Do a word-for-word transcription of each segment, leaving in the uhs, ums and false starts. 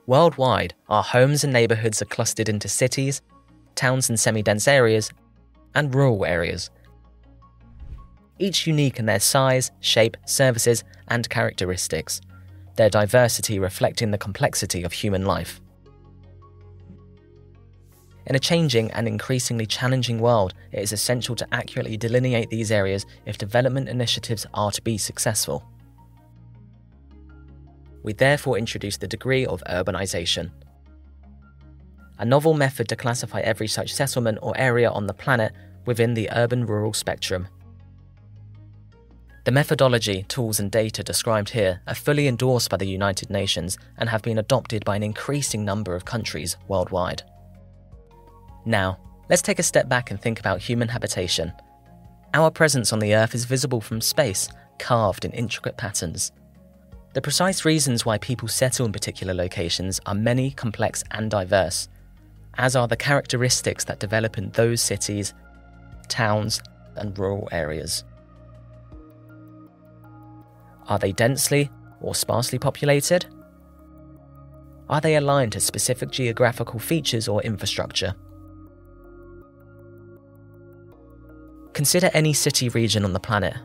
Worldwide, our homes and neighbourhoods are clustered into cities, towns and semi-dense areas, and rural areas, each unique in their size, shape, services, and characteristics, their diversity reflecting the complexity of human life. In a changing and increasingly challenging world, it is essential to accurately delineate these areas if development initiatives are to be successful. We therefore introduce the degree of urbanisation, a novel method to classify every such settlement or area on the planet within the urban-rural spectrum. The methodology, tools and data described here are fully endorsed by the United Nations and have been adopted by an increasing number of countries worldwide. Now, let's take a step back and think about human habitation. Our presence on the Earth is visible from space, carved in intricate patterns. The precise reasons why people settle in particular locations are many, complex and diverse, as are the characteristics that develop in those cities, towns and rural areas. Are they densely or sparsely populated? Are they aligned to specific geographical features or infrastructure? Consider any city region on the planet.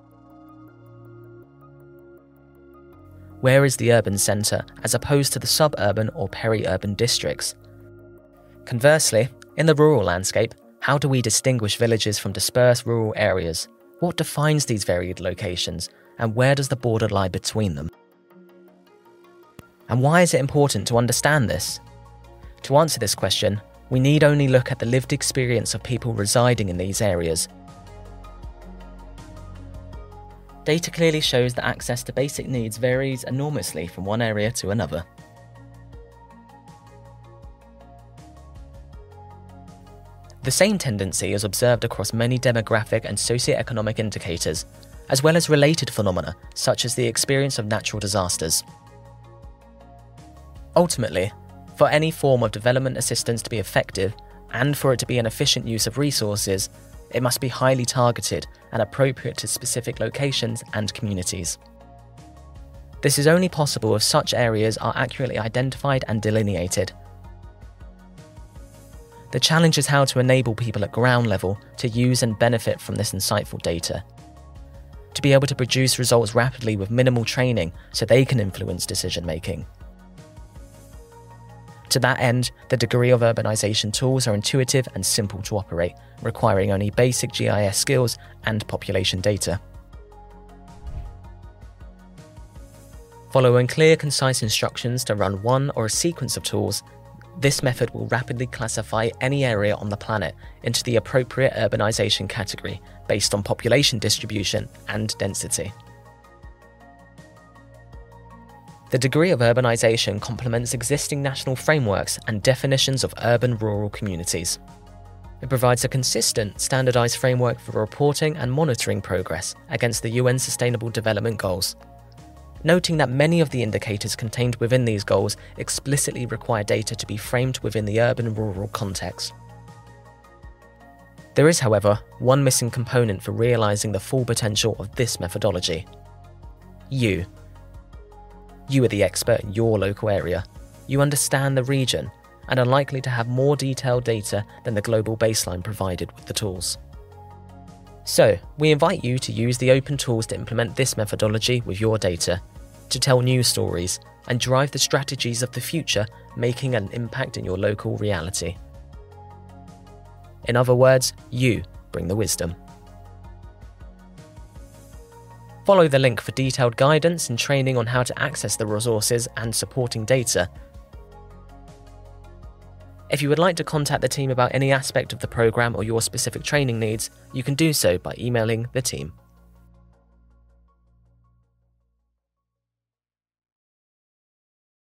Where is the urban centre as opposed to the suburban or peri-urban districts? Conversely, in the rural landscape, how do we distinguish villages from dispersed rural areas? What defines these varied locations, and where does the border lie between them? And why is it important to understand this? To answer this question, we need only look at the lived experience of people residing in these areas. Data clearly shows that access to basic needs varies enormously from one area to another. The same tendency is observed across many demographic and socioeconomic indicators, as well as related phenomena such as the experience of natural disasters. Ultimately, for any form of development assistance to be effective, and for it to be an efficient use of resources, it must be highly targeted and appropriate to specific locations and communities. This is only possible if such areas are accurately identified and delineated. The challenge is how to enable people at ground level to use and benefit from this insightful data, to be able to produce results rapidly with minimal training so they can influence decision-making. To that end, the degree of urbanisation tools are intuitive and simple to operate, requiring only basic G I S skills and population data. Following clear, concise instructions to run one or a sequence of tools, this method will rapidly classify any area on the planet into the appropriate urbanisation category based on population distribution and density. The degree of urbanisation complements existing national frameworks and definitions of urban-rural communities. It provides a consistent, standardised framework for reporting and monitoring progress against the U N Sustainable Development Goals, noting that many of the indicators contained within these goals explicitly require data to be framed within the urban-rural context. There is, however, one missing component for realising the full potential of this methodology. You. You are the expert in your local area. You understand the region and are likely to have more detailed data than the global baseline provided with the tools. So, we invite you to use the open tools to implement this methodology with your data, to tell new stories and drive the strategies of the future, making an impact in your local reality. In other words, you bring the wisdom. Follow the link for detailed guidance and training on how to access the resources and supporting data. If you would like to contact the team about any aspect of the program or your specific training needs, you can do so by emailing the team.